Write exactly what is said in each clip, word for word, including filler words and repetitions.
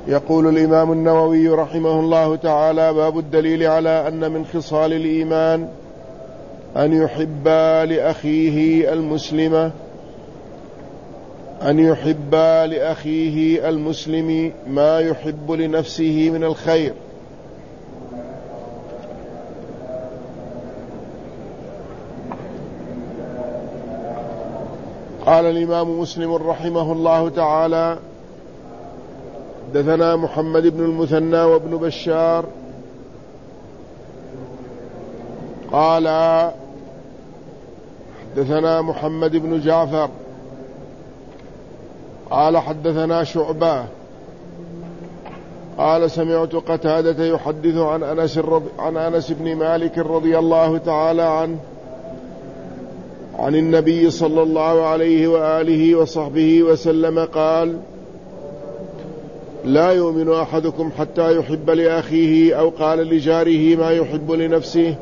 يقول الإمام النووي رحمه الله تعالى: باب الدليل على أن من خصال الإيمان أن يحب لأخيه المسلم أن يحب لأخيه المسلم ما يحب لنفسه من الخير. قال الإمام مسلم رحمه الله تعالى: حدثنا محمد بن المثنى وابن بشار قال حدثنا محمد بن جعفر قال حدثنا شعبة قال سمعت قتادة يحدث عن أنس, عن أنس بن مالك رضي الله تعالى عنه عن النبي صلى الله عليه وآله وصحبه وسلم قال: لا يؤمن أحدكم حتى يحب لأخيه أو قال لجاره ما يحب لنفسه.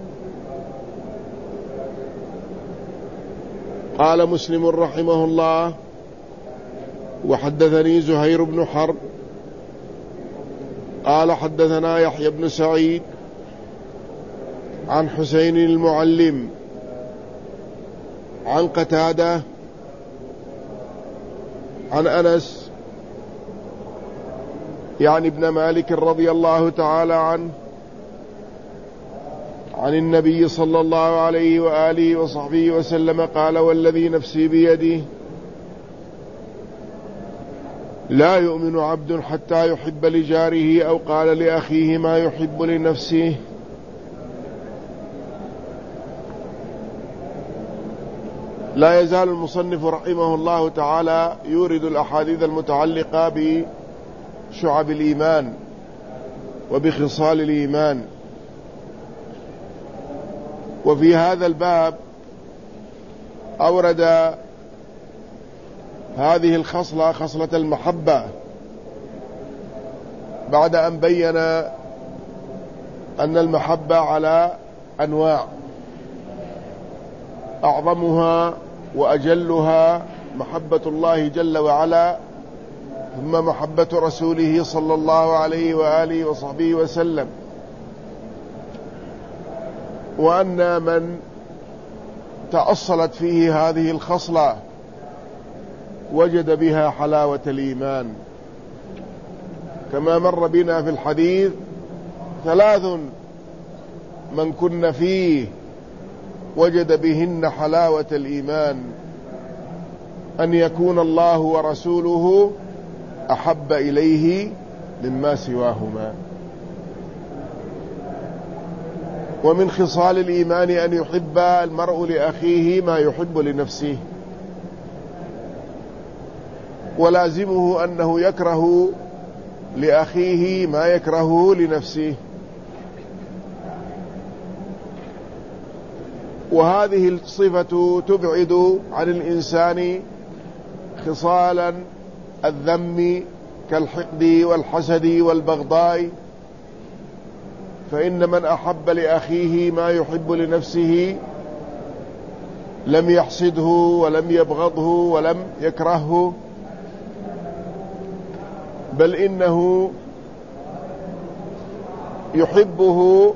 قال مسلم رحمه الله: وحدثني زهير بن حرب قال حدثنا يحيى بن سعيد عن حسين المعلم عن قتادة عن أنس يعني ابن مالك رضي الله تعالى عنه عن النبي صلى الله عليه وآله وصحبه وسلم قال: والذي نفسي بيده لا يؤمن عبد حتى يحب لجاره أو قال لأخيه ما يحب لنفسه. لا يزال المصنف رحمه الله تعالى يورد الأحاديث المتعلقة بشعب الإيمان وبخصال الإيمان. وفي هذا الباب أورد هذه الخصلة خصلة المحبة بعد أن بين أن المحبة على أنواع، أعظمها وأجلها محبة الله جل وعلا، ثم محبة رسوله صلى الله عليه وآله وصحبه وسلم، وأن من تأصلت فيه هذه الخصلة وجد بها حلاوة الإيمان. كما مر بنا في الحديث: ثلاث من كن فيه وجد بهن حلاوة الإيمان: أن يكون الله ورسوله أحب إليه مما سواهما. ومن خصال الإيمان أن يحب المرء لأخيه ما يحب لنفسه، ولازمه أنه يكره لأخيه ما يكره لنفسه. وهذه الصفة تبعد عن الإنسان خصالا الذم كالحقد والحسد والبغضاء، فإن من أحب لأخيه ما يحب لنفسه لم يحسده ولم يبغضه ولم يكرهه، بل إنه يحبه.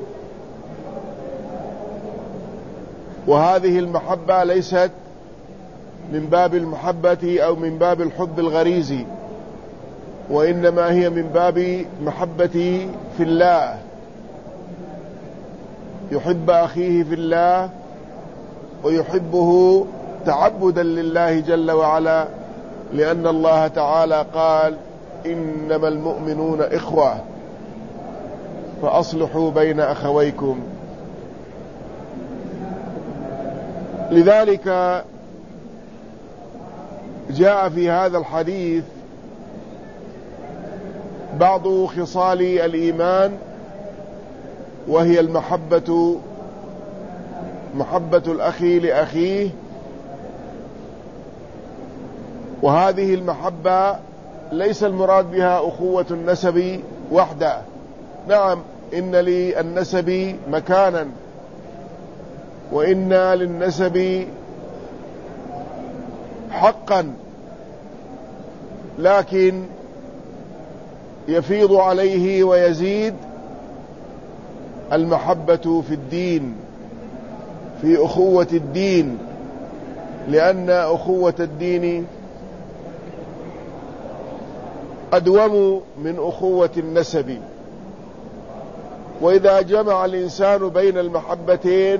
وهذه المحبة ليست من باب المحبة أو من باب الحب الغريزي، وإنما هي من باب محبة في الله، يحب أخيه في الله ويحبه تعبدا لله جل وعلا، لأن الله تعالى قال: إنما المؤمنون إخوة فأصلحوا بين أخويكم. لذلك جاء في هذا الحديث بعض خصال الإيمان، وهي المحبة، محبة الأخ لأخيه. وهذه المحبة ليس المراد بها أخوة النسب وحده، نعم إن للنسب مكانا وإن للنسب حقا، لكن يفيض عليه ويزيد المحبة في الدين، في أخوة الدين، لأن أخوة الدين أدوم من أخوة النسب. وإذا جمع الإنسان بين المحبتين،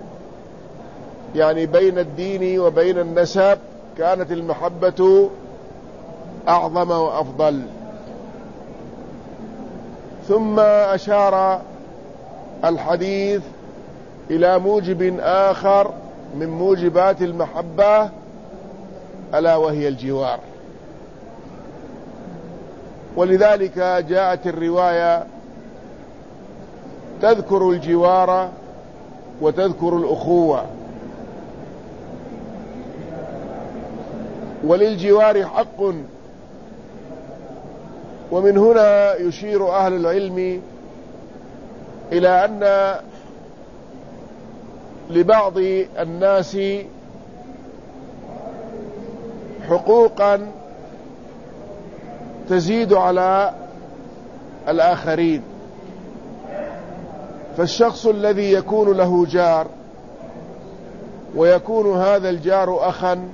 يعني بين الدين وبين النسب، كانت المحبة أعظم وأفضل. ثم أشار الحديث إلى موجب آخر من موجبات المحبة، ألا وهي الجوار. ولذلك جاءت الرواية تذكر الجوار وتذكر الأخوة. وللجوار حق، ومن هنا يشير أهل العلم إلى أن لبعض الناس حقوقا تزيد على الآخرين. فالشخص الذي يكون له جار ويكون هذا الجار أخا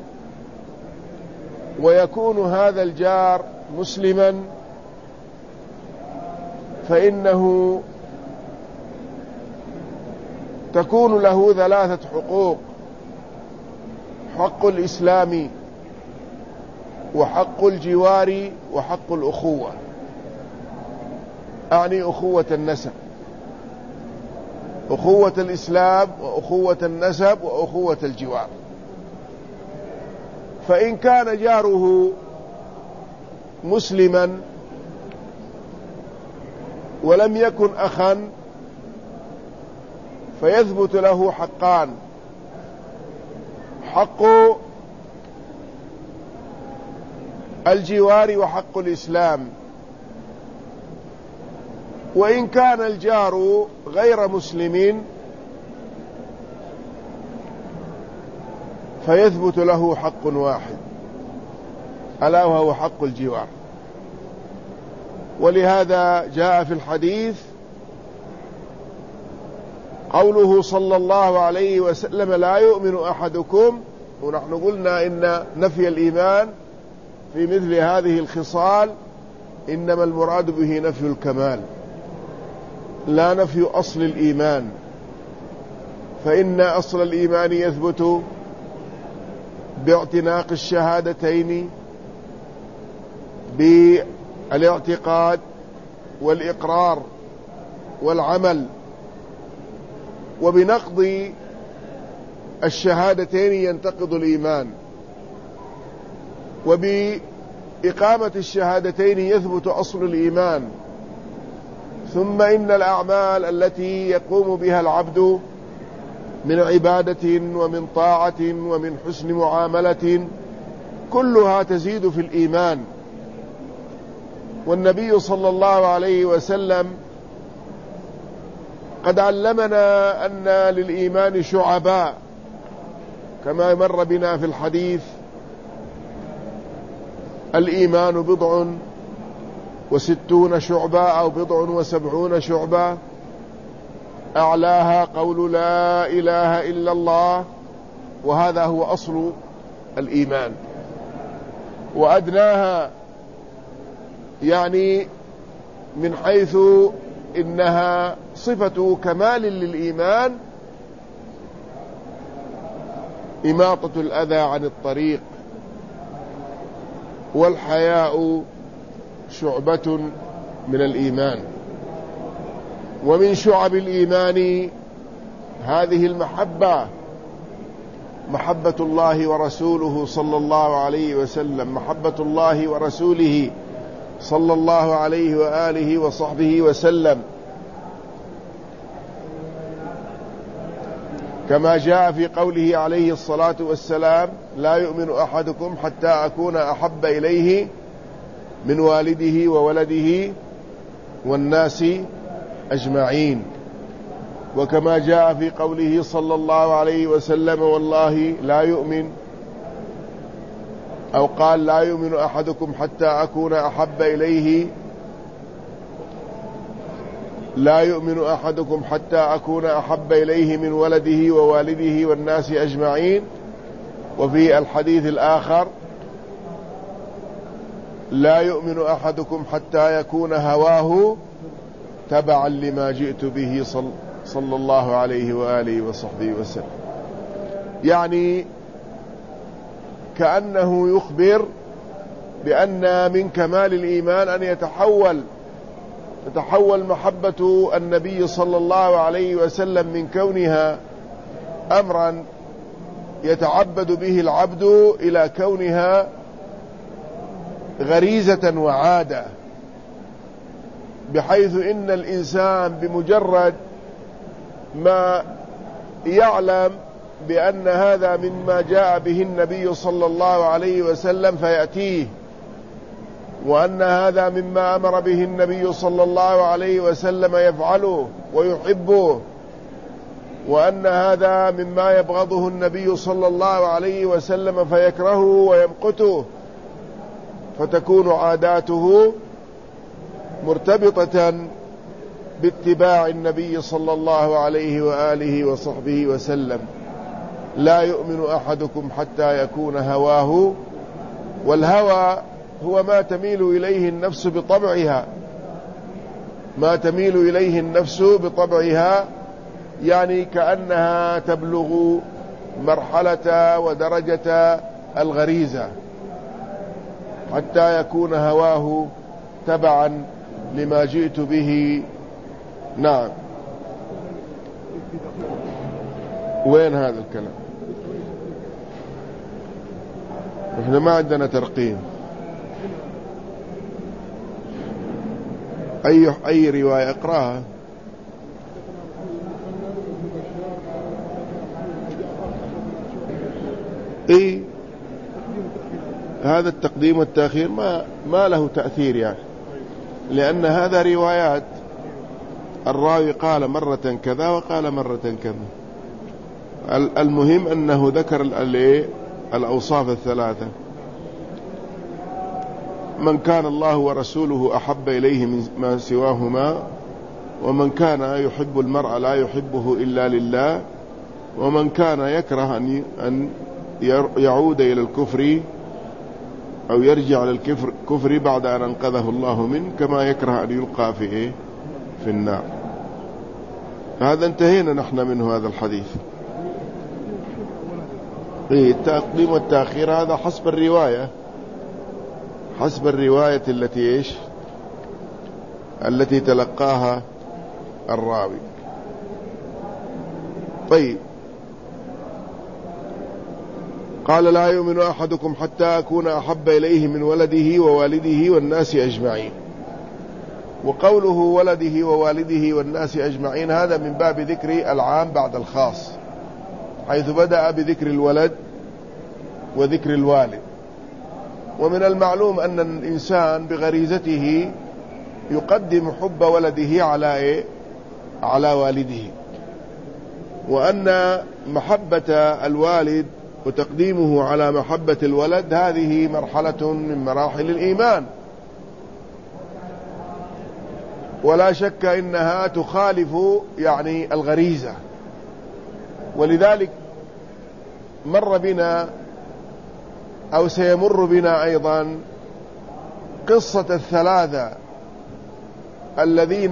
ويكون هذا الجار مسلما، فإنه تكون له ثلاثة حقوق: حق الإسلام، وحق الجوار، وحق الأخوة، أعني أخوة النسب، أخوة الإسلام وأخوة النسب وأخوة الجوار. فإن كان جاره مسلما ولم يكن أخا، فيثبت له حقان: حق الجوار وحق الإسلام. وإن كان الجار غير مسلم فيثبت له حق واحد، ألا وهو حق الجوار. ولهذا جاء في الحديث قوله صلى الله عليه وسلم: لا يؤمن أحدكم. ونحن قلنا إن نفي الإيمان في مثل هذه الخصال إنما المراد به نفي الكمال، لا نفي أصل الإيمان، فإن أصل الإيمان يثبت باعتناق الشهادتين، بالاعتقاد والإقرار والعمل. وبنقض الشهادتين ينتقض الإيمان، وبإقامة الشهادتين يثبت أصل الإيمان. ثم إن الأعمال التي يقوم بها العبد من عبادة ومن طاعة ومن حسن معاملة كلها تزيد في الإيمان. والنبي صلى الله عليه وسلم قد علمنا أن للإيمان شعبا، كما مر بنا في الحديث: الإيمان بضع وستون شعبة أو بضع وسبعون شعبة، أعلاها قول لا إله إلا الله، وهذا هو أصل الإيمان، وأدناها يعني من حيث إنها صفة كمال للإيمان إماطة الأذى عن الطريق. والحياء شعبة من الإيمان. ومن شعب الإيمان هذه المحبة، محبة الله ورسوله صلى الله عليه وسلم، محبة الله ورسوله صلى الله عليه وآله وصحبه وسلم، كما جاء في قوله عليه الصلاة والسلام: لا يؤمن أحدكم حتى أكون أحب إليه من والده وولده والناس أجمعين. وكما جاء في قوله صلى الله عليه وسلم: والله لا يؤمن، أو قال: لا يؤمن أحدكم حتى أكون أحب إليه لا يؤمن أحدكم حتى أكون أحب إليه من ولده ووالده والناس أجمعين. وفي الحديث الآخر لا يؤمن أحدكم حتى يكون هواه تبعا لما جئت به صلى الله عليه وآله وصحبه وسلم. يعني كأنه يخبر بأن من كمال الإيمان أن يتحول تتحول محبة النبي صلى الله عليه وسلم من كونها أمرا يتعبد به العبد إلى كونها غريزة وعادة، بحيث إن الإنسان بمجرد ما يعلم بأن هذا مما جاء به النبي صلى الله عليه وسلم فيأتيه، وأن هذا مما أمر به النبي صلى الله عليه وسلم يفعله ويحبه، وأن هذا مما يبغضه النبي صلى الله عليه وسلم فيكرهه ويمقته، فتكون عاداته مرتبطة باتباع النبي صلى الله عليه وآله وصحبه وسلم. لا يؤمن أحدكم حتى يكون هواه، والهوى هو ما تميل إليه النفس بطبعها، ما تميل إليه النفس بطبعها، يعني كأنها تبلغ مرحلة ودرجة الغريزة، حتى يكون هواه تبعا لما جئت به. نعم. وين هذا الكلام؟ احنا ما عندنا ترقيم. أي أي رواية اقراها. اي هذا التقديم والتأخير ما ما له تأثير يعني، لأن هذا روايات، الراوي قال مرة كذا وقال مرة كذا. المهم أنه ذكر الأوصاف الثلاثة: من كان الله ورسوله أحب إليه ما سواهما، ومن كان يحب المرء لا يحبه إلا لله، ومن كان يكره أن يعود إلى الكفر أو يرجع للكفر بعد أن أنقذه الله منه، كما يكره أن يلقى في إيه في النار. هذا انتهينا نحن منه هذا الحديث. إيه التقديم والتأخير هذا حسب الرواية، حسب الرواية التي إيش التي تلقاها الراوي. طيب، قال لا يؤمن أحدكم حتى أكون أحب إليه من ولده ووالده والناس أجمعين. وقوله ولده ووالده والناس أجمعين هذا من باب ذكر العام بعد الخاص، حيث بدأ بذكر الولد وذكر الوالد. ومن المعلوم أن الإنسان بغريزته يقدم حب ولده على إيه؟ على والده، وأن محبة الوالد وتقديمه على محبة الولد هذه مرحلة من مراحل الإيمان، ولا شك إنها تخالف يعني الغريزة. ولذلك مر بنا أو سيمر بنا أيضا قصة الثلاثة الذين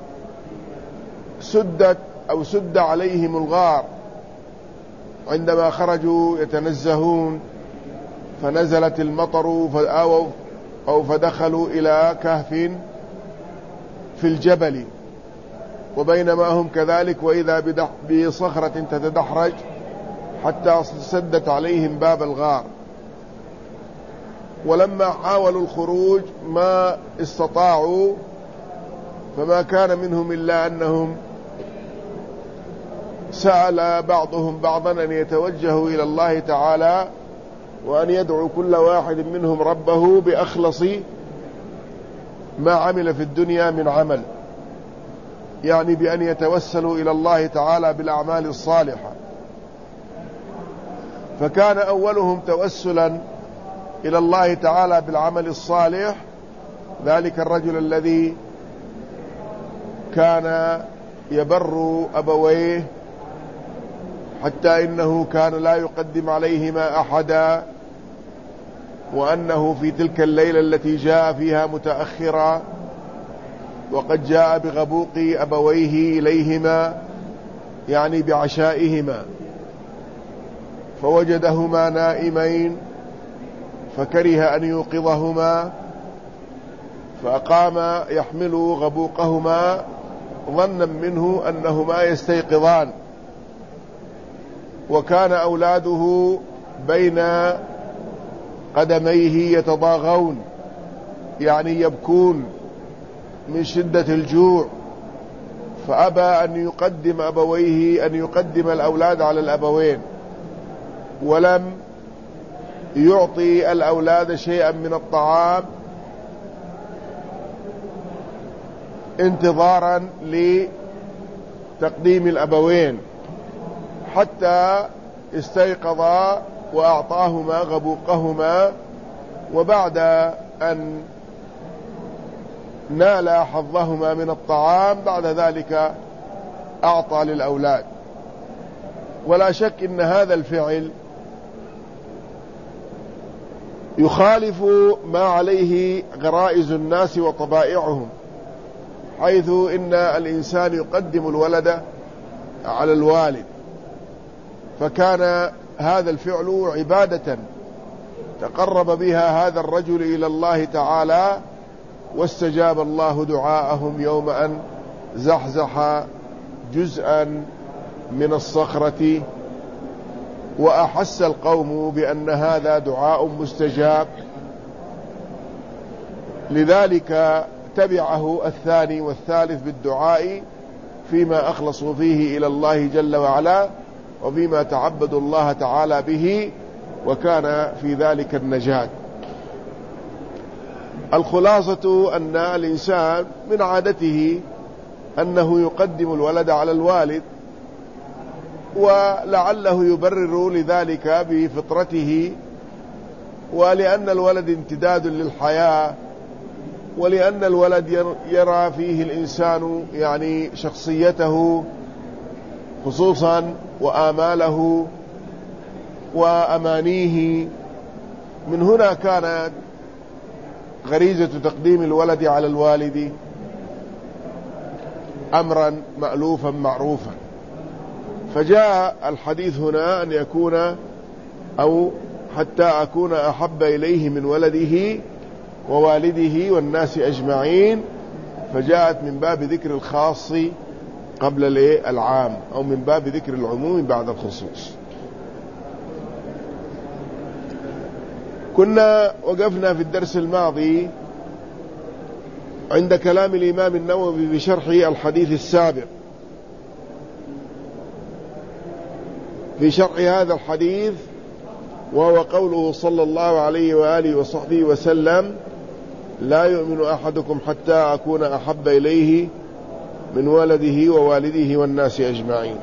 سدت أو سد عليهم الغار عندما خرجوا يتنزهون، فنزلت المطر فآووا أو فدخلوا إلى كهف في الجبل، وبينما هم كذلك وإذا بصخرة تتدحرج حتى سدت عليهم باب الغار. ولما حاولوا الخروج ما استطاعوا، فما كان منهم إلا أنهم سأل بعضهم بعضا أن يتوجهوا إلى الله تعالى وأن يدعو كل واحد منهم ربه بأخلص ما عمل في الدنيا من عمل، يعني بأن يتوسلوا إلى الله تعالى بالأعمال الصالحة. فكان أولهم توسلا إلى الله تعالى بالعمل الصالح ذلك الرجل الذي كان يبر أبويه حتى إنه كان لا يقدم عليهما أحدا، وأنه في تلك الليلة التي جاء فيها متأخرا وقد جاء بغبوق أبويه إليهما يعني بعشائهما، فوجدهما نائمين فكره أن يوقظهما، فأقام يحمل غبوقهما ظنا منه أنهما يستيقظان، وكان أولاده بين قدميه يتضاغون يعني يبكون من شدة الجوع، فأبى أن يقدم أبويه أن يقدم الأولاد على الأبوين، ولم يعطي الأولاد شيئا من الطعام انتظارا لتقديم الأبوين حتى استيقظا وأعطاهما غبوقهما، وبعد أن نال حظهما من الطعام بعد ذلك أعطى للأولاد. ولا شك إن هذا الفعل يخالف ما عليه غرائز الناس وطبائعهم، حيث إن الإنسان يقدم الولد على الوالد، فكان هذا الفعل عبادة تقرب بها هذا الرجل إلى الله تعالى، واستجاب الله دعاءهم يوم أن زحزح جزءا من الصخرة، وأحس القوم بأن هذا دعاء مستجاب، لذلك تبعه الثاني والثالث بالدعاء فيما أخلصوا فيه إلى الله جل وعلا، وفيما تعبدوا الله تعالى به، وكان في ذلك النجاة. الخلاصة أن الإنسان من عادته أنه يقدم الولد على الوالد، ولعله يبرر لذلك بفطرته، ولأن الولد امتداد للحياة، ولأن الولد يرى فيه الإنسان يعني شخصيته خصوصا وآماله وأمانيه. من هنا كانت غريزة تقديم الولد على الوالد أمرا مألوفا معروفا، فجاء الحديث هنا أن يكون أو حتى أكون أحب إليه من ولده ووالده والناس أجمعين، فجاءت من باب ذكر الخاص قبل العام، أو من باب ذكر العموم بعد الخصوص. كنا وقفنا في الدرس الماضي عند كلام الإمام النووي بشرح الحديث السابق، في شرح هذا الحديث، وهو قوله صلى الله عليه وآله وصحبه وسلم: لا يؤمن أحدكم حتى أكون أحب إليه من ولده ووالده والناس أجمعين.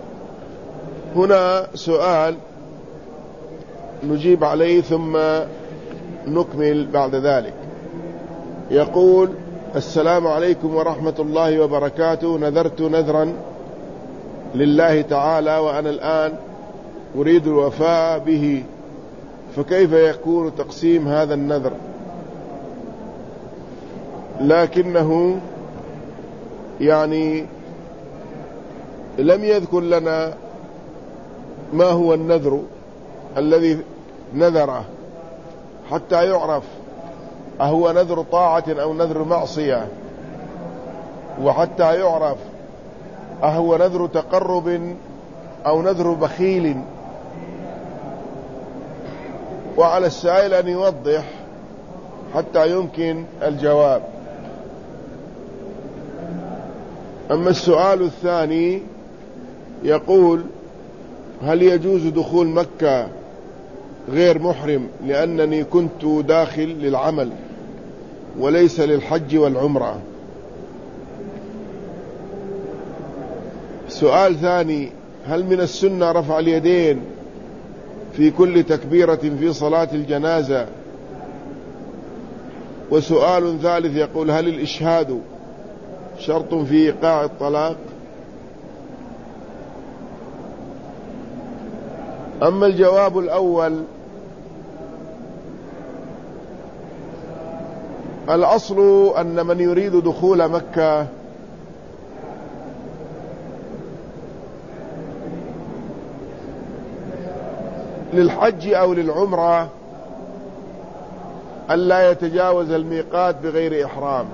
هنا سؤال نجيب عليه ثم نكمل بعد ذلك. يقول: السلام عليكم ورحمة الله وبركاته. نذرت نذرا لله تعالى وأنا الآن أريد الوفاء به، فكيف يكون تقسيم هذا النذر؟ لكنه يعني لم يذكر لنا ما هو النذر الذي نذره حتى يعرف أهو نذر طاعة أو نذر معصية، وحتى يعرف أهو نذر تقرب أو نذر بخيل. وعلى السائل أن يوضح حتى يمكن الجواب. أما السؤال الثاني يقول: هل يجوز دخول مكة غير محرم لأنني كنت داخل للعمل وليس للحج والعمرة؟ سؤال ثاني: هل من السنة رفع اليدين في كل تكبيرة في صلاة الجنازة؟ وسؤال ثالث يقول: هل الإشهاد شرط في إيقاع الطلاق. أما الجواب الأول، الأصل أن من يريد دخول مكة للحج أو للعمرة ألا يتجاوز الميقات بغير إحرام،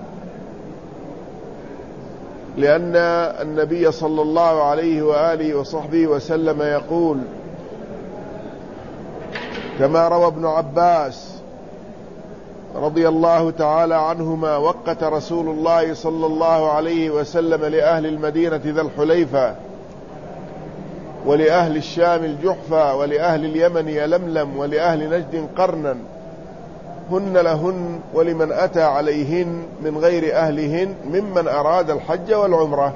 لأن النبي صلى الله عليه وآله وصحبه وسلم يقول كما روى ابن عباس رضي الله تعالى عنهما: وقت رسول الله صلى الله عليه وسلم لأهل المدينة ذا الحليفة، ولأهل الشام الجحفة، ولأهل اليمن يلملم، ولأهل نجد قرنا، هن لهن ولمن أتى عليهن من غير أهلهن ممن أراد الحج والعمرة.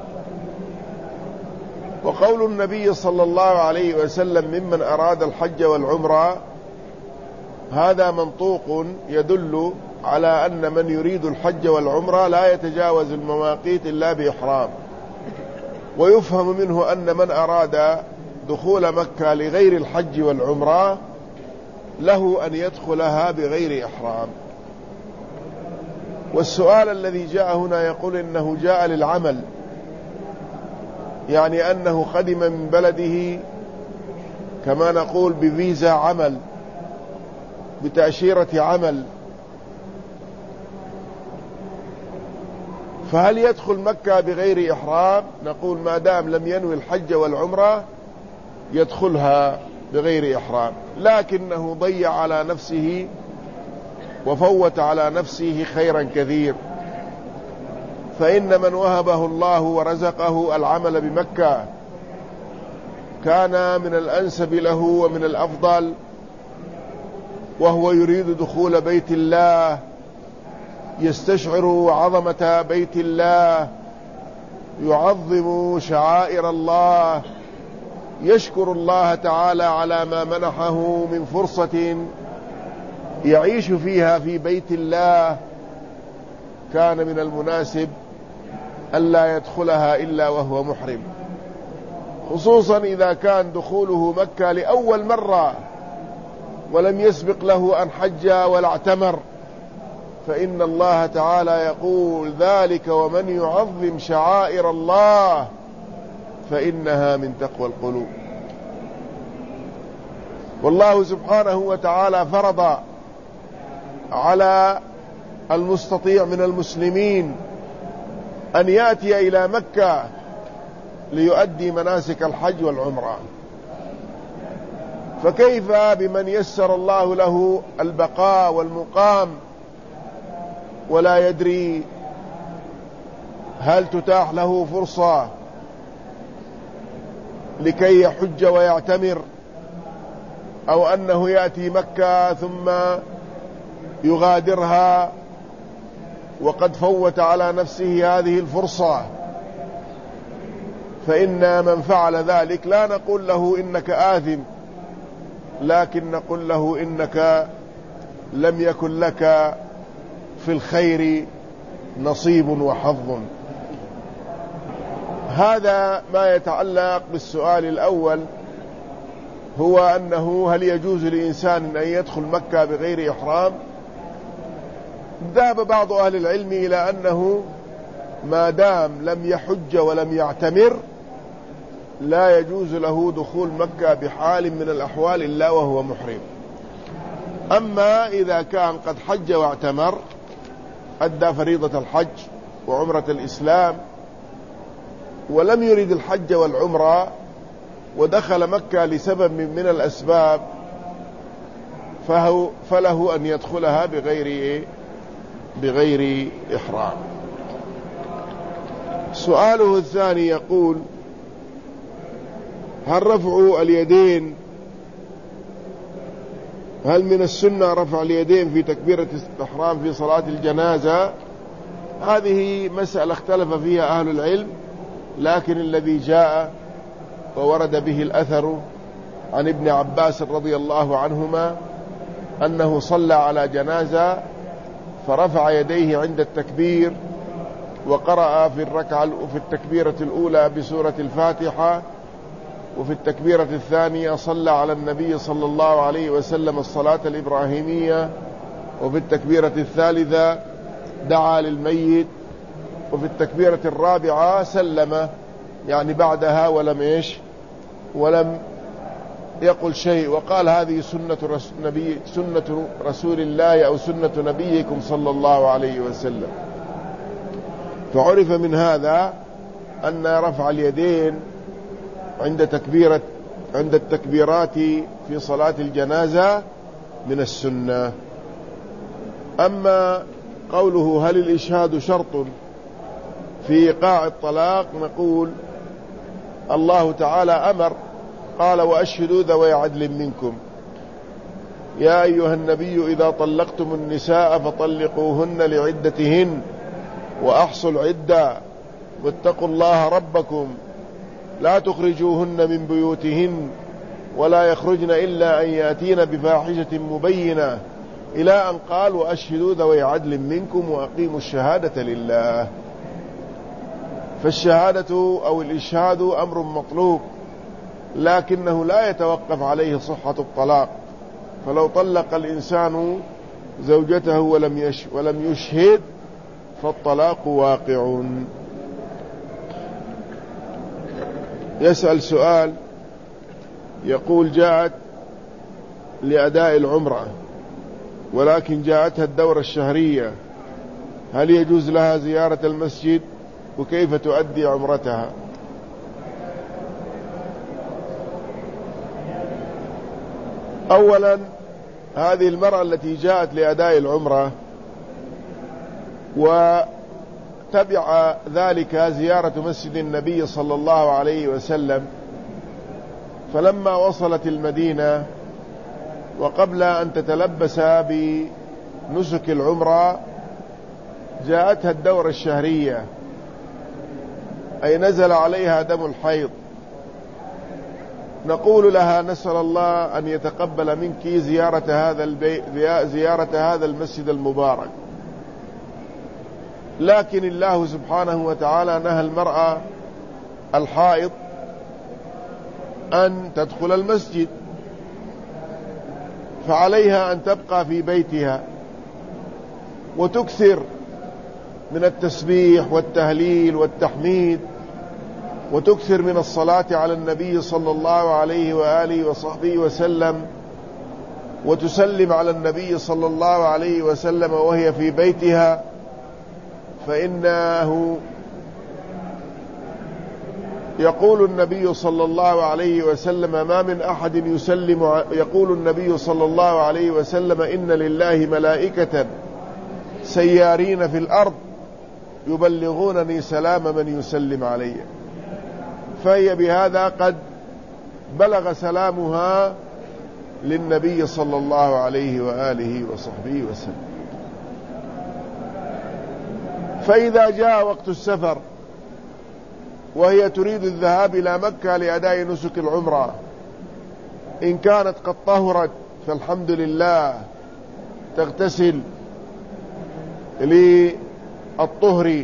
وقول النبي صلى الله عليه وسلم ممن أراد الحج والعمرة هذا منطوق يدل على أن من يريد الحج والعمرة لا يتجاوز المواقيت إلا بإحرام، ويفهم منه أن من أراد دخول مكة لغير الحج والعمرة له أن يدخلها بغير إحرام. والسؤال الذي جاء هنا يقول إنه جاء للعمل، يعني أنه قدم من بلده كما نقول بفيزا عمل، بتأشيرة عمل، فهل يدخل مكة بغير إحرام؟ نقول ما دام لم ينوي الحج والعمرة يدخلها بغير إحرام، لكنه ضيع على نفسه وفوت على نفسه خيرا كثير. فإن من وهبه الله ورزقه العمل بمكة كان من الأنسب له ومن الأفضل، وهو يريد دخول بيت الله، يستشعر عظمة بيت الله، يعظم شعائر الله، يشكر الله تعالى على ما منحه من فرصة يعيش فيها في بيت الله، كان من المناسب ألا يدخلها إلا وهو محرم، خصوصا إذا كان دخوله مكة لأول مرة ولم يسبق له أن حج ولا اعتمر، فإن الله تعالى يقول: ذلك ومن يعظم شعائر الله فإنها من تقوى القلوب. والله سبحانه وتعالى فرض على المستطيع من المسلمين أن يأتي إلى مكة ليؤدي مناسك الحج والعمرة، فكيف بمن يسر الله له البقاء والمقام ولا يدري هل تتاح له فرصة لكي يحج ويعتمر، أو أنه يأتي مكة ثم يغادرها وقد فوت على نفسه هذه الفرصة. فإن من فعل ذلك لا نقول له إنك آثم، لكن نقول له إنك لم يكن لك في الخير نصيب وحظ. هذا ما يتعلق بالسؤال الأول، هو أنه هل يجوز لإنسان أن يدخل مكة بغير إحرام؟ ذهب بعض أهل العلم إلى أنه ما دام لم يحج ولم يعتمر لا يجوز له دخول مكة بحال من الأحوال إلا وهو محرم. أما إذا كان قد حج واعتمر، أدى فريضة الحج وعمرة الإسلام، ولم يرد الحج والعمرة ودخل مكة لسبب من الأسباب، فهو فله أن يدخلها بغير بغير إحرام. سؤاله الثاني يقول: هل رفع اليدين هل من السنة رفع اليدين في تكبيرة الإحرام في صلاة الجنازة؟ هذه مسألة اختلف فيها أهل العلم، لكن الذي جاء وورد به الأثر عن ابن عباس رضي الله عنهما أنه صلى على جنازة فرفع يديه عند التكبير وقرأ في الركعة وفي التكبيرة الأولى بسورة الفاتحة، وفي التكبيرة الثانية صلى على النبي صلى الله عليه وسلم الصلاة الإبراهيمية، وفي التكبيرة الثالثة دعا للميت، وفي التكبيرة الرابعة سلم يعني بعدها ولم إيش ولم يقل شيء، وقال هذه سنة رسول, نبي سنة رسول الله أو سنة نبيكم صلى الله عليه وسلم. فعرف من هذا أن رفع اليدين عند تكبيرة عند التكبيرات في صلاة الجنازة من السنة. أما قوله هل الإشهاد شرط في إيقاع الطلاق، نقول الله تعالى أمر قال وأشهدوا ذوي عدل منكم، يا أيها النبي إذا طلقتم النساء فطلقوهن لعدتهن وأحصوا العدة واتقوا الله ربكم لا تخرجوهن من بيوتهن ولا يخرجن إلا أن يأتين بفاحشة مبينة إلى أن قال وأشهدوا ذوي عدل منكم وأقيموا الشهادة لله. فالشهادة أو الإشهاد أمر مطلوب، لكنه لا يتوقف عليه صحة الطلاق، فلو طلق الإنسان زوجته ولم يش ولم يشهد فالطلاق واقع. يسأل سؤال يقول جاءت لأداء العمرة ولكن جاءتها الدورة الشهرية، هل يجوز لها زيارة المسجد وكيف تؤدي عمرتها؟ أولا هذه المرأة التي جاءت لأداء العمرة وتبع ذلك زيارة مسجد النبي صلى الله عليه وسلم، فلما وصلت المدينة وقبل أن تتلبس بنسك العمرة جاءتها الدورة الشهرية، أي نزل عليها دم الحيض. نقول لها نسأل الله أن يتقبل منك زيارة هذا البيت زيارة هذا المسجد المبارك، لكن الله سبحانه وتعالى نهى المرأة الحائض أن تدخل المسجد، فعليها أن تبقى في بيتها وتكثر من التسبيح والتهليل والتحميد، وتكثر من الصلاة على النبي صلى الله عليه وآله وصحبه وسلم، وتسلم على النبي صلى الله عليه وسلم وهي في بيتها، فإنه يقول النبي صلى الله عليه وسلم ما من أحد يسلم يقول النبي صلى الله عليه وسلم إن لله ملائكة سيارين في الأرض يبلغونني سلام من يسلم علي، فهي بهذا قد بلغ سلامها للنبي صلى الله عليه وآله وصحبه وسلم. فإذا جاء وقت السفر وهي تريد الذهاب إلى مكة لأداء نسك العمرة، إن كانت قد طهرت فالحمد لله تغتسل للطهر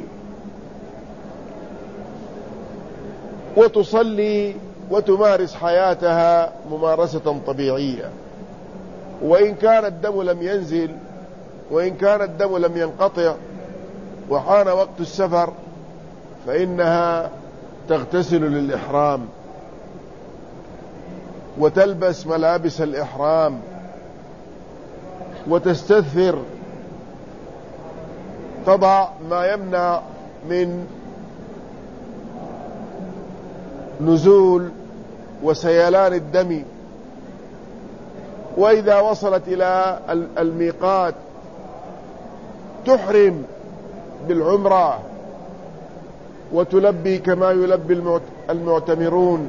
وتصلي وتمارس حياتها ممارسة طبيعية، وإن كان الدم لم ينزل وإن كان الدم لم ينقطع وحان وقت السفر فإنها تغتسل للإحرام وتلبس ملابس الإحرام وتستثر، تضع ما يمنع من نزول وسيلان الدم، وإذا وصلت إلى الميقات تحرم بالعمرة وتلبي كما يلبي المعتمرون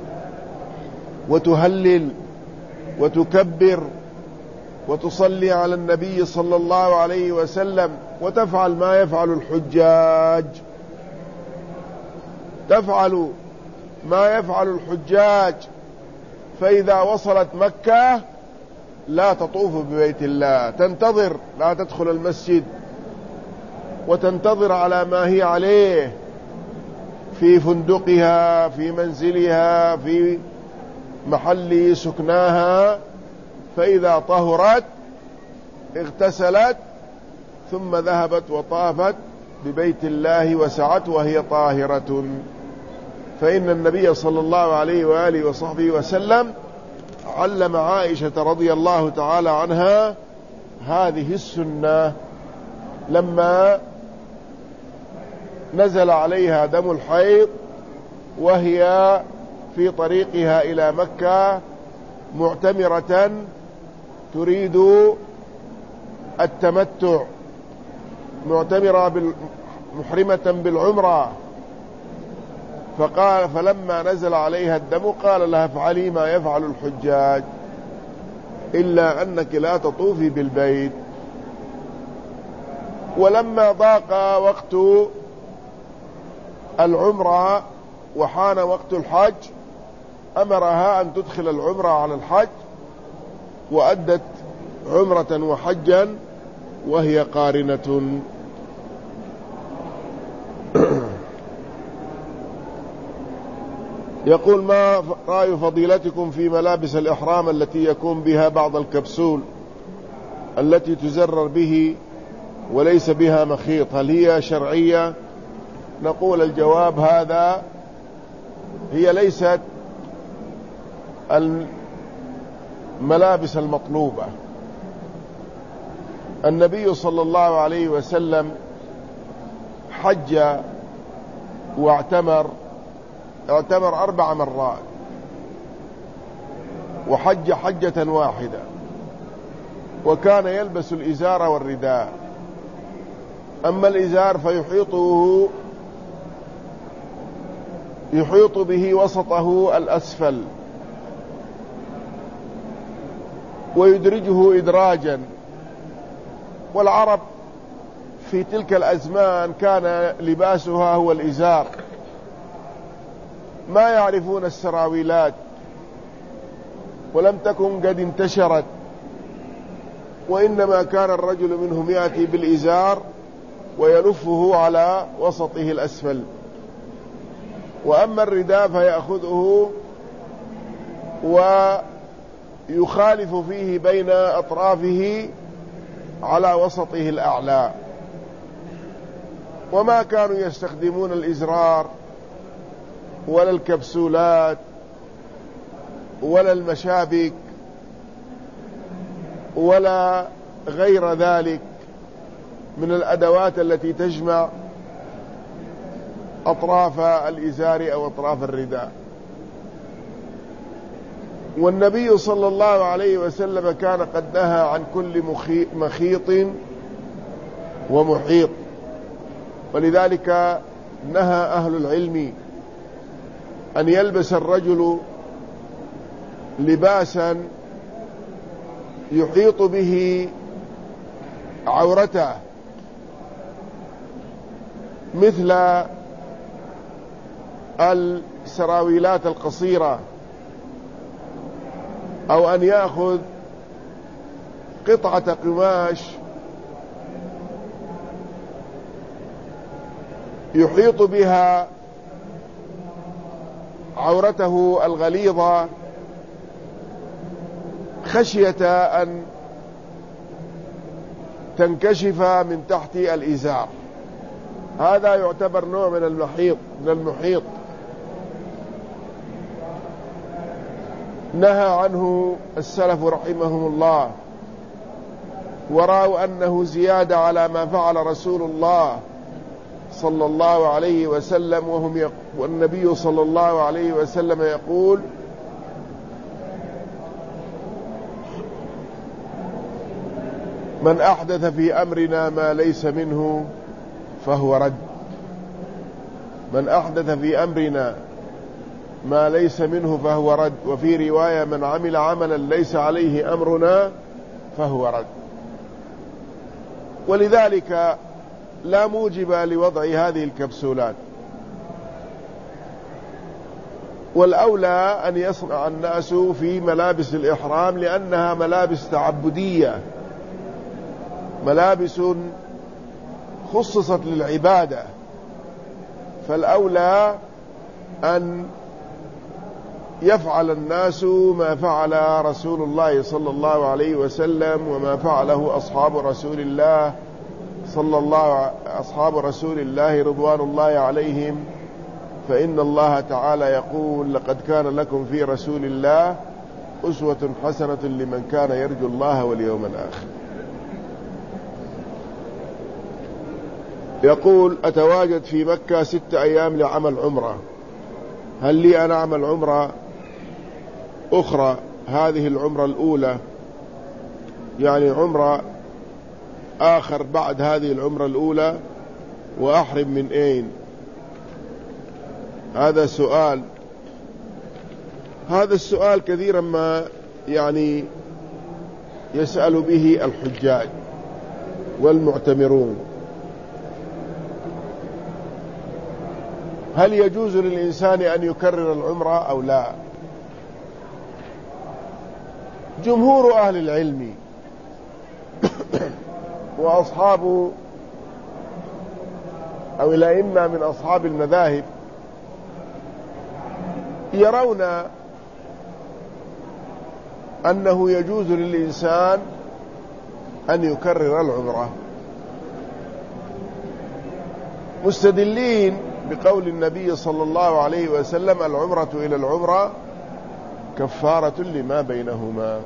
وتهلل وتكبر وتصلي على النبي صلى الله عليه وسلم وتفعل ما يفعل الحجاج تفعل ما يفعل الحجاج فإذا وصلت مكة لا تطوف ببيت الله، تنتظر لا تدخل المسجد وتنتظر على ما هي عليه في فندقها، في منزلها، في محل سكناها، فإذا طهرت اغتسلت ثم ذهبت وطافت ببيت الله وسعت وهي طاهرة. فإن النبي صلى الله عليه وآله وصحبه وسلم علم عائشة رضي الله تعالى عنها هذه السنة لما نزل عليها دم الحيض وهي في طريقها إلى مكة معتمرة تريد التمتع، معتمرة محرمة بالعمرة، فقال فلما نزل عليها الدم قال لها افعلي ما يفعل الحجاج إلا أنك لا تطوفي بالبيت. ولما ضاق وقت العمرة وحان وقت الحج أمرها أن تدخل العمرة على الحج، وأدت عمرة وحجا وهي قارنة. يقول: ما رأي فضيلتكم في ملابس الإحرام التي يكون بها بعض الكبسول التي تزرر به وليس بها مخيط، هل هي شرعية؟ نقول الجواب هذا: هي ليست الملابس المطلوبة. النبي صلى الله عليه وسلم حج واعتمر اعتمر أربع مرات، وحج حجة واحدة، وكان يلبس الإزار والرداء. أما الإزار فيحيطه يحيط به وسطه الأسفل ويدرجه إدراجا، والعرب في تلك الأزمان كان لباسها هو الإزار، ما يعرفون السراويلات، ولم تكن قد انتشرت، وإنما كان الرجل منهم يأتي بالإزار ويلفه على وسطه الأسفل، وأما الرداء فيأخذه ويخالف فيه بين أطرافه على وسطه الأعلى. وما كانوا يستخدمون الإزرار ولا الكبسولات ولا المشابك ولا غير ذلك من الأدوات التي تجمع أطراف الإزار أو أطراف الرداء. والنبي صلى الله عليه وسلم كان قد نهى عن كل مخيط ومحيط، ولذلك نهى أهل العلم أن يلبس الرجل لباسا يحيط به عورته مثل السراويلات القصيرة، أو أن يأخذ قطعة قماش يحيط بها عورته الغليظة خشية أن تنكشف من تحت الإزار. هذا يعتبر نوع من المحيط من المحيط نهى عنه السلف رحمهم الله، ورأوا أنه زيادة على ما فعل رسول الله صلى الله عليه وسلم، وهم يق... والنبي صلى الله عليه وسلم يقول: من أحدث في أمرنا ما ليس منه فهو رد. من أحدث في أمرنا ما ليس منه فهو رد، وفي رواية: من عمل عملا ليس عليه أمرنا فهو رد. ولذلك لا موجب لوضع هذه الكبسولات، والأولى أن يصنع الناس في ملابس الإحرام، لأنها ملابس تعبدية، ملابس خصصت للعبادة، فالأولى أن يفعل الناس ما فعل رسول الله صلى الله عليه وسلم وما فعله أصحاب رسول الله صلى الله أصحاب رسول الله رضوان الله عليهم، فإن الله تعالى يقول: لقد كان لكم في رسول الله أسوة حسنة لمن كان يرجو الله واليوم الآخر. يقول: أتواجد في مكة ست أيام لعمل عمرة، هل لي أن أعمل عمرة أخرى هذه العمرة الأولى، يعني عمرة آخر بعد هذه العمرة الأولى، وأحرم من أين؟ هذا سؤال هذا السؤال كثيرا ما يعني يسأل به الحجاج والمعتمرون. هل يجوز للإنسان أن يكرر العمرة أو لا؟ جمهور أهل العلم وأصحاب أو الأئمة من أصحاب المذاهب يرون أنه يجوز للإنسان أن يكرر العمرة، مستدلين بقول النبي صلى الله عليه وسلم: العمرة إلى العمرة كفارة لما بينهما.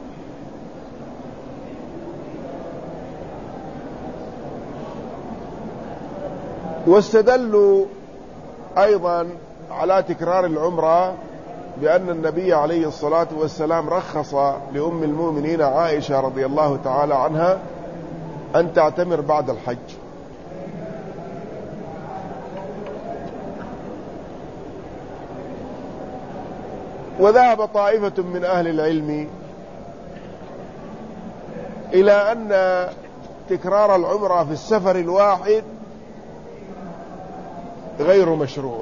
واستدلوا أيضا على تكرار العمرة بأن النبي عليه الصلاة والسلام رخص لأم المؤمنين عائشة رضي الله تعالى عنها أن تعتمر بعد الحج. وذهب طائفة من أهل العلم إلى أن تكرار العمرة في السفر الواحد غير مشروع،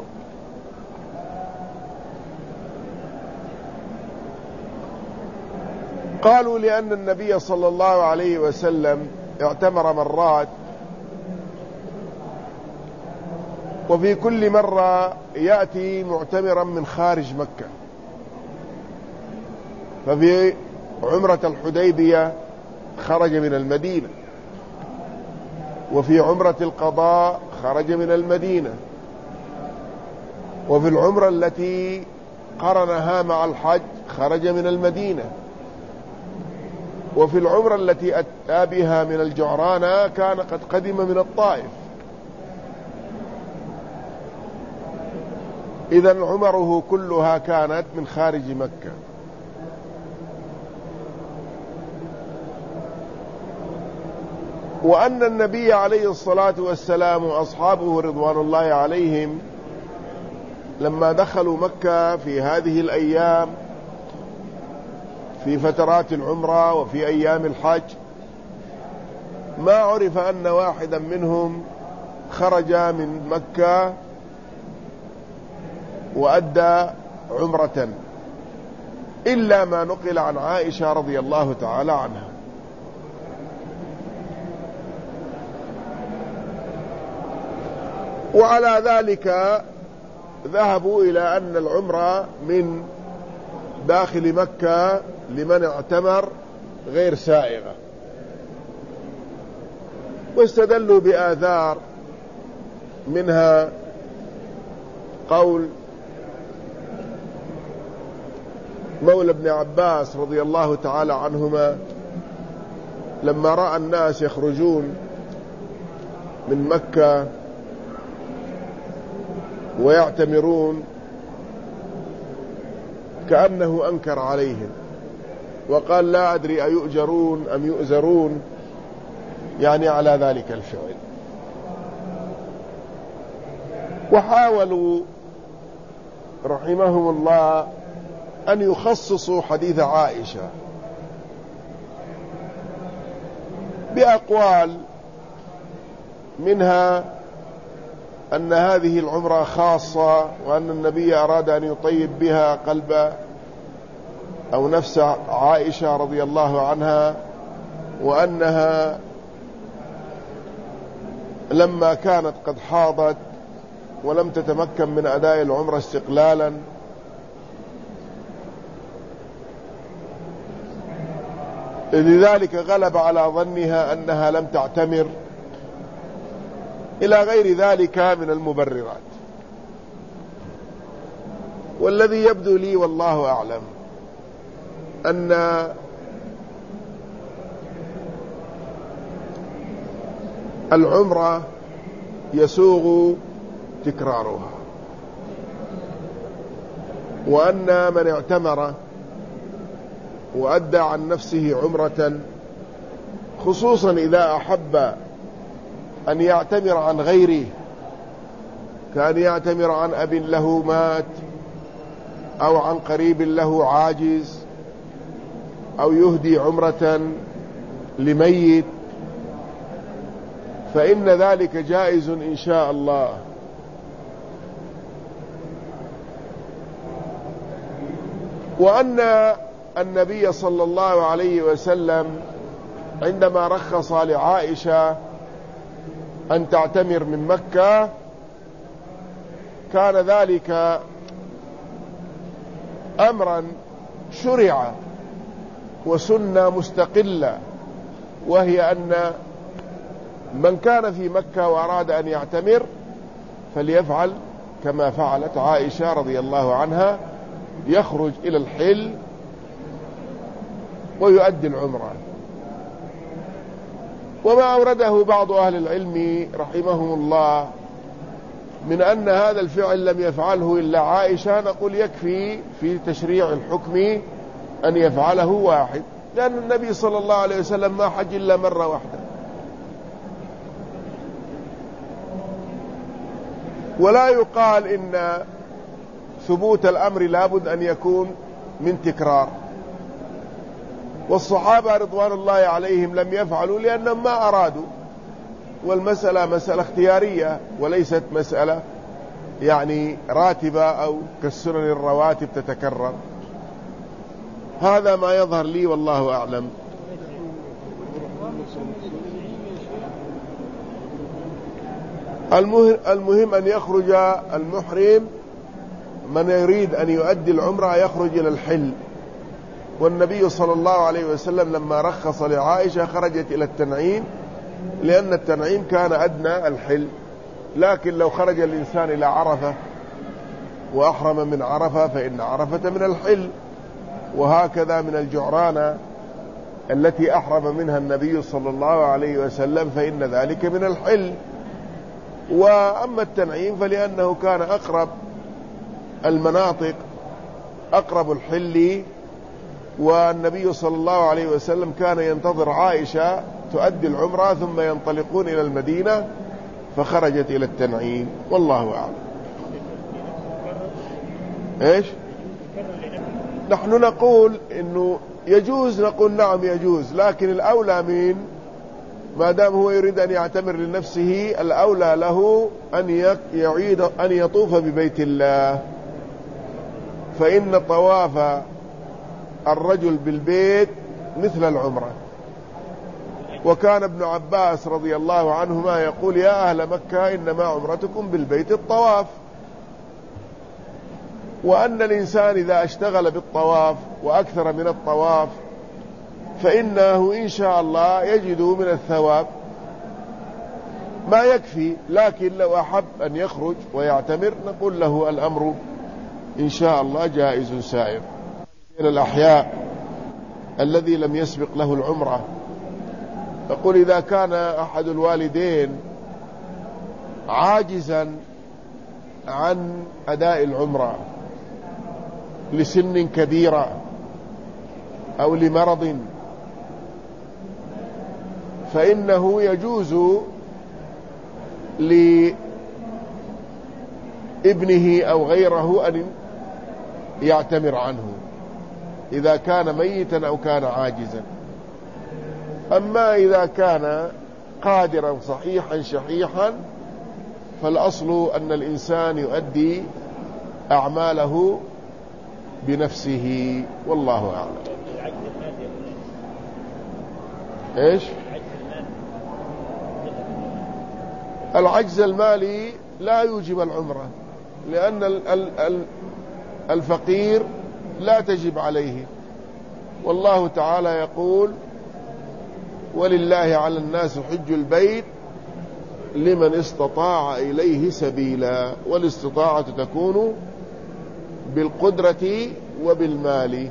قالوا لأن النبي صلى الله عليه وسلم اعتمر مرات، وفي كل مرة يأتي معتمرا من خارج مكة، ففي عمرة الحديبية خرج من المدينة، وفي عمرة القضاء خرج من المدينة، وفي العمرة التي قرنها مع الحج خرج من المدينة، وفي العمرة التي أتى بها من الجعرانة كان قد قدم من الطائف. إذن عمره كلها كانت من خارج مكة. وأن النبي عليه الصلاة والسلام وأصحابه رضوان الله عليهم لما دخلوا مكة في هذه الأيام في فترات العمرة وفي أيام الحج، ما عرف أن واحدا منهم خرج من مكة وأدى عمرة إلا ما نقل عن عائشة رضي الله تعالى عنها. وعلى ذلك ذهبوا إلى أن العمرة من داخل مكة لمن اعتمر غير سائغة، واستدلوا بآثار منها قول مولى ابن عباس رضي الله تعالى عنهما لما رأى الناس يخرجون من مكة ويعتمرون كأنه أنكر عليهم وقال: لا أدري أيؤجرون أم يؤزرون، يعني على ذلك الفعل. وحاولوا رحمهم الله أن يخصصوا حديث عائشة بأقوال، منها أن هذه العمرة خاصة، وأن النبي أراد أن يطيب بها قلب أو نفس عائشة رضي الله عنها، وأنها لما كانت قد حاضت ولم تتمكن من أداء العمرة استقلالا، لذلك غلب على ظنها أنها لم تعتمر، إلى غير ذلك من المبررات. والذي يبدو لي والله أعلم أن العمرة يسوغ تكرارها، وأن من اعتمر وأدى عن نفسه عمرة، خصوصا إذا أحب أن يعتمر عن غيره، كان يعتمر عن أب له مات، أو عن قريب له عاجز، أو يهدي عمرة لميت، فإن ذلك جائز إن شاء الله. وأن النبي صلى الله عليه وسلم عندما رخص لعائشة أن تعتمر من مكة كان ذلك أمرا شرع وسنة مستقلة، وهي أن من كان في مكة وأراد أن يعتمر فليفعل كما فعلت عائشة رضي الله عنها، يخرج إلى الحل ويؤدي العمرة. وما أورده بعض أهل العلم رحمهم الله من أن هذا الفعل لم يفعله إلا عائشة، نقول يكفي في تشريع الحكم أن يفعله واحد، لأن النبي صلى الله عليه وسلم ما حج إلا مرة واحدة. ولا يقال إن ثبوت الأمر لابد أن يكون من تكرار. والصحابة رضوان الله عليهم لم يفعلوا لأنهم ما أرادوا، والمسألة مسألة اختيارية وليست مسألة يعني راتبة أو كالسنن الرواتب تتكرر. هذا ما يظهر لي والله أعلم. المهم أن يخرج المحرم من يريد أن يؤدي العمرة يخرج إلى الحل. والنبي صلى الله عليه وسلم لما رخص لعائشة خرجت إلى التنعيم، لأن التنعيم كان أدنى الحل. لكن لو خرج الإنسان إلى عرفة وأحرم من عرفة فإن عرفة من الحل، وهكذا من الجعرانة التي أحرم منها النبي صلى الله عليه وسلم فإن ذلك من الحل. وأما التنعيم فلأنه كان أقرب المناطق، أقرب الحل، والنبي صلى الله عليه وسلم كان ينتظر عائشة تؤدي العمرة ثم ينطلقون إلى المدينة، فخرجت إلى التنعيم والله أعلم. إيش؟ نحن نقول إنه يجوز، نقول نعم يجوز، لكن الأولى من ما دام هو يريد أن يعتمر لنفسه الأولى له أن يعيد أن يطوف ببيت الله، فإن طواف الرجل بالبيت مثل العمرة. وكان ابن عباس رضي الله عنهما يقول: يا أهل مكة إنما عمرتكم بالبيت الطواف. وأن الإنسان إذا اشتغل بالطواف وأكثر من الطواف فإنه إن شاء الله يجد من الثواب ما يكفي، لكن لو أحب أن يخرج ويعتمر نقول له الأمر إن شاء الله جائز سائر. من الأحياء الذي لم يسبق له العمرة، فقل إذا كان أحد الوالدين عاجزا عن أداء العمرة لسن كبيرة أو لمرض، فإنه يجوز لابنه أو غيره أن يعتمر عنه إذا كان ميتا أو كان عاجزا. أما إذا كان قادرا صحيحا شحيحا فالأصل أن الإنسان يؤدي أعماله بنفسه والله أعلم. إيش؟ العجز المالي لا يوجب العمرة، لأن الفقير لا تجب عليه، والله تعالى يقول: ولله على الناس حج البيت لمن استطاع إليه سبيلا. والاستطاعة تكون بالقدرة وبالمال.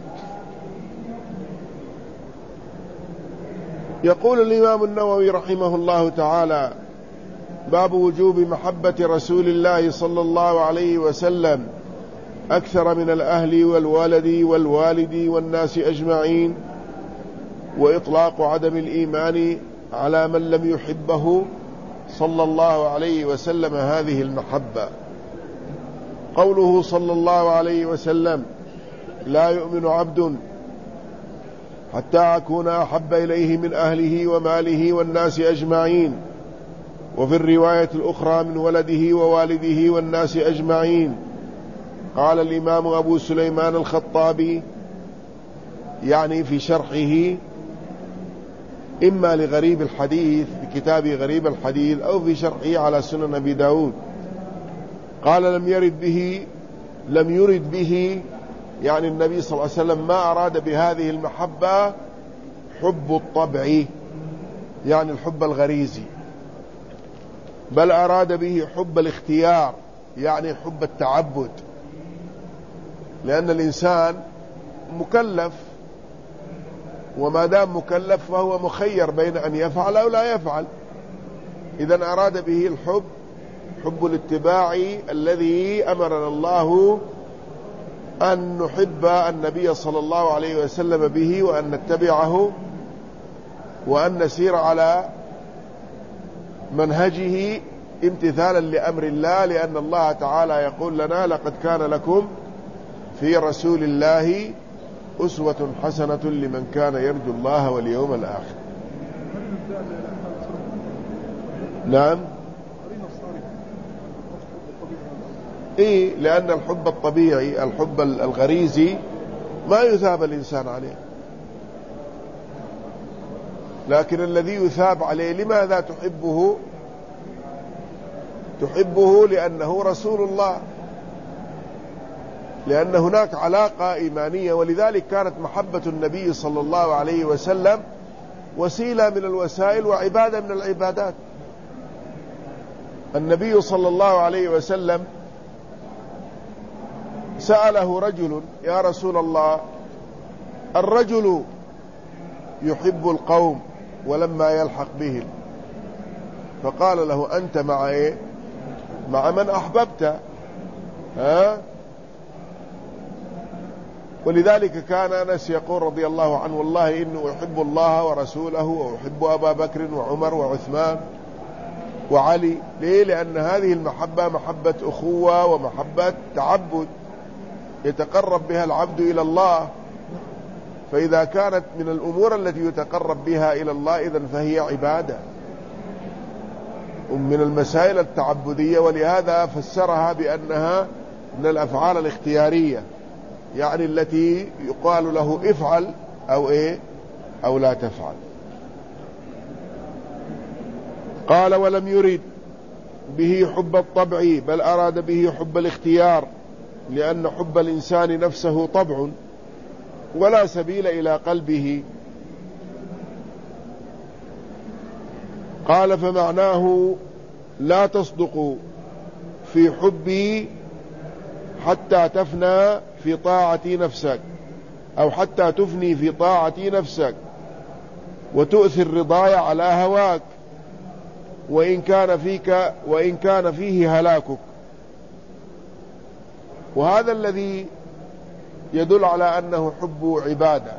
يقول الإمام النووي رحمه الله تعالى: باب وجوب محبة رسول الله صلى الله عليه وسلم أكثر من الأهل والولد والوالد والناس أجمعين، وإطلاق عدم الإيمان على من لم يحبه صلى الله عليه وسلم هذه المحبة. قوله صلى الله عليه وسلم: لا يؤمن عبد حتى أكون أحب إليه من أهله وماله والناس أجمعين، وفي الرواية الأخرى: من ولده ووالده والناس أجمعين. قال الإمام أبو سليمان الخطابي يعني في شرحه إما لغريب الحديث في كتاب غريب الحديث أو في شرحه على سنن أبي داود، قال: لم يرد به لم يرد به يعني النبي صلى الله عليه وسلم ما أراد بهذه المحبة حب الطبع يعني الحب الغريزي، بل أراد به حب الاختيار يعني حب التعبد، لأن الإنسان مكلف، وما دام مكلف فهو مخير بين أن يفعل أو لا يفعل. إذن أراد به الحب حب الاتباع الذي أمرنا الله أن نحب النبي صلى الله عليه وسلم به، وأن نتبعه، وأن نسير على منهجه امتثالا لأمر الله، لأن الله تعالى يقول لنا: لقد كان لكم في رسول الله أسوة حسنة لمن كان يرجو الله واليوم الآخر. نعم، إيه، لأن الحب الطبيعي الحب الغريزي ما يثاب الإنسان عليه، لكن الذي يثاب عليه لماذا تحبه؟ تحبه لأنه رسول الله، لأن هناك علاقة إيمانية، ولذلك كانت محبة النبي صلى الله عليه وسلم وسيلة من الوسائل وعبادة من العبادات. النبي صلى الله عليه وسلم سأله رجل: يا رسول الله، الرجل يحب القوم ولما يلحق بهم، فقال له: أنت مع إيه؟ مع من أحببت. ها؟ ولذلك كان أنس يقول رضي الله عنه: والله إني أحب الله ورسوله وأحب أبا بكر وعمر وعثمان وعلي. ليه؟ لأن هذه المحبة محبة أخوة ومحبة تعبد يتقرب بها العبد إلى الله، فإذا كانت من الأمور التي يتقرب بها إلى الله إذن فهي عبادة من المسائل التعبدية، ولهذا فسرها بأنها من الأفعال الاختيارية، يعني التي يقال له افعل أو إيه أو لا تفعل. قال: ولم يرد به حب الطبع، بل أراد به حب الاختيار، لأن حب الإنسان نفسه طبع ولا سبيل إلى قلبه. قال: فمعناه لا تصدق في حبي حتى تفنى في طاعة نفسك، أو حتى تفني في طاعة نفسك وتؤثر رضاي على هواك، وإن كان فيك وإن كان فيه هلاكك. وهذا الذي يدل على أنه حب عبادة.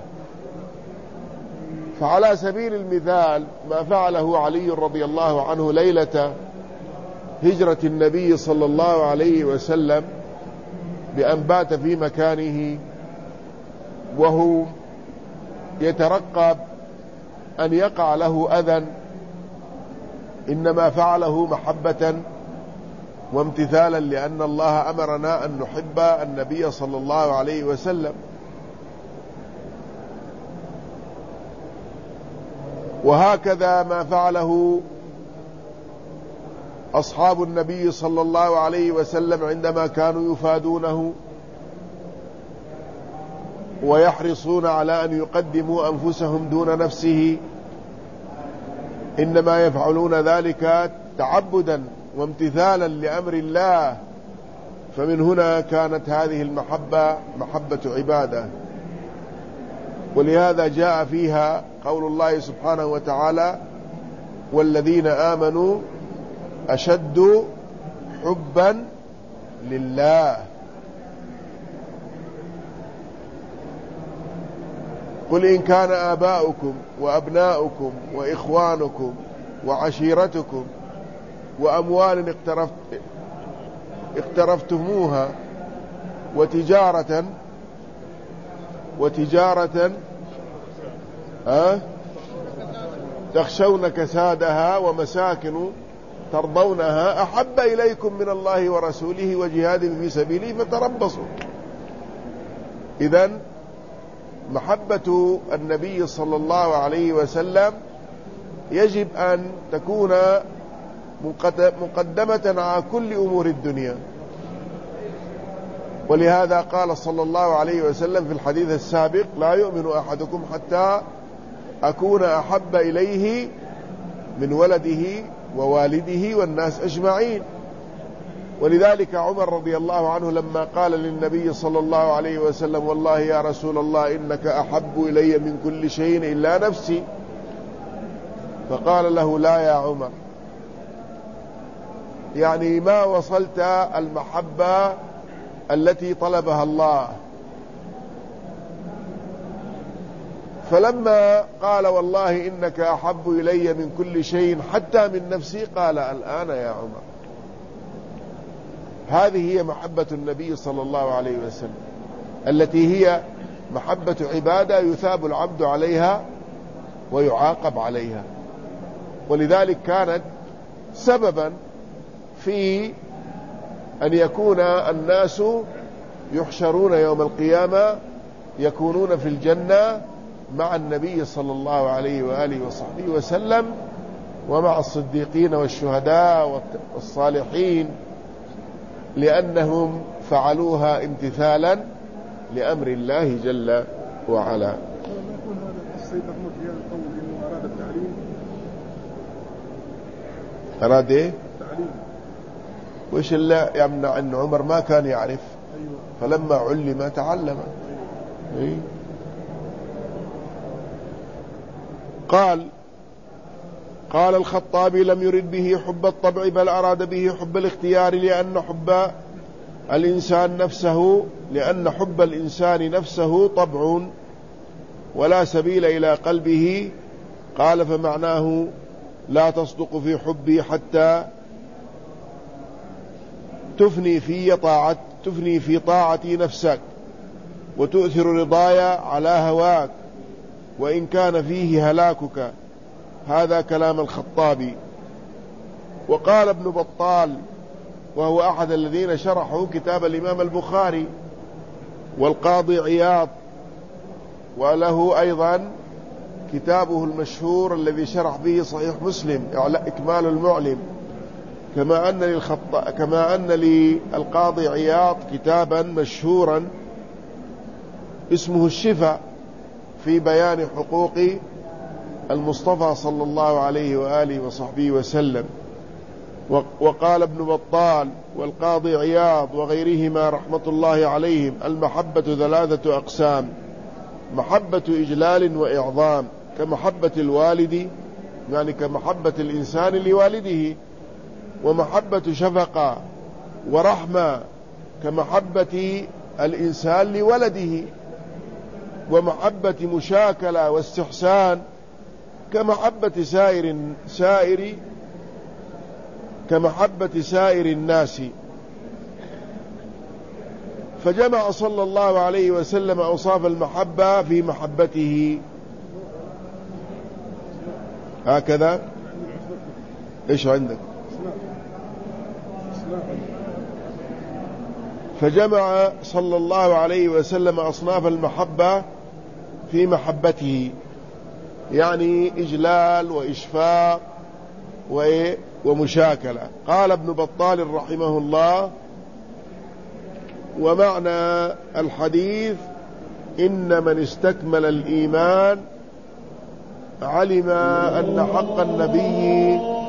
فعلى سبيل المثال ما فعله علي رضي الله عنه ليلة هجرة النبي صلى الله عليه وسلم، بأن بات في مكانه وهو يترقب أن يقع له أذى، إنما فعله محبة وامتثالا، لأن الله أمرنا أن نحب النبي صلى الله عليه وسلم. وهكذا ما فعله أصحاب النبي صلى الله عليه وسلم عندما كانوا يفادونه ويحرصون على أن يقدموا أنفسهم دون نفسه، إنما يفعلون ذلك تعبدا وامتثالا لأمر الله. فمن هنا كانت هذه المحبة محبة عبادة، ولهذا جاء فيها قول الله سبحانه وتعالى: والذين آمنوا أشد حبا لله. قل إن كان آباؤكم وأبناؤكم وإخوانكم وعشيرتكم وأموال اقترفت اقترفتموها وتجارة وتجارة أه تخشون كسادها ومساكن ترضونها أحب إليكم من الله ورسوله وجهاد في سبيله فتربصوا. إذن محبة النبي صلى الله عليه وسلم يجب أن تكون مقدمة على كل أمور الدنيا. ولهذا قال صلى الله عليه وسلم في الحديث السابق: لا يؤمن أحدكم حتى أكون أحب إليه من ولده ووالده والناس أجمعين. ولذلك عمر رضي الله عنه لما قال للنبي صلى الله عليه وسلم: والله يا رسول الله إنك أحب إلي من كل شيء إلا نفسي، فقال له: لا يا عمر، يعني ما وصلت المحبة التي طلبها الله. فلما قال: والله إنك أحب إلي من كل شيء حتى من نفسي، قال: الآن يا عمر. هذه هي محبة النبي صلى الله عليه وسلم، التي هي محبة عبادة يثاب العبد عليها ويعاقب عليها. ولذلك كانت سببا في أن يكون الناس يحشرون يوم القيامة يكونون في الجنة مع النبي صلى الله عليه وآله وصحبه وسلم، ومع الصديقين والشهداء والصالحين، لأنهم فعلوها امتثالا لأمر الله جل وعلا. أراد إيه؟ وإيش اللي يمنع أن عمر ما كان يعرف؟ فلما علم تعلم. إيه؟ قال قال الخطابي: لم يرد به حب الطبع بل أراد به حب الاختيار، لأن حب الإنسان نفسه لأن حب الإنسان نفسه طبع ولا سبيل إلى قلبه. قال: فمعناه لا تصدق في حبي حتى تفني في طاعت تفني في طاعتي نفسك وتؤثر رضايا على هواك وإن كان فيه هلاكك. هذا كلام الخطابي. وقال ابن بطال، وهو أحد الذين شرحوا كتاب الإمام البخاري، والقاضي عياض، وله أيضا كتابه المشهور الذي شرح به صحيح مسلم إكمال المعلم، كما أن للخط... كما أن للقاضي عياض كتابا مشهورا اسمه الشفاء في بيان حقوق المصطفى صلى الله عليه وآله وصحبه وسلم. وقال ابن بطال والقاضي عياض وغيرهما رحمة الله عليهم: المحبة ثلاثة أقسام: محبة إجلال وإعظام كمحبة الوالد، يعني كمحبة الإنسان لوالده، ومحبة شفقة ورحمة كمحبة الإنسان لولده، ومحبة مشاكلة واستحسان كمحبة سائر سائر كمحبة سائر الناس. فجمع صلى الله عليه وسلم أوصاف المحبة في محبته. هكذا. إيش عندك؟ فجمع صلى الله عليه وسلم أصناف المحبة في محبته، يعني إجلال وإشفاق ومشاكلة. قال ابن بطال رحمه الله: ومعنى الحديث إن من استكمل الإيمان علم أن حق النبي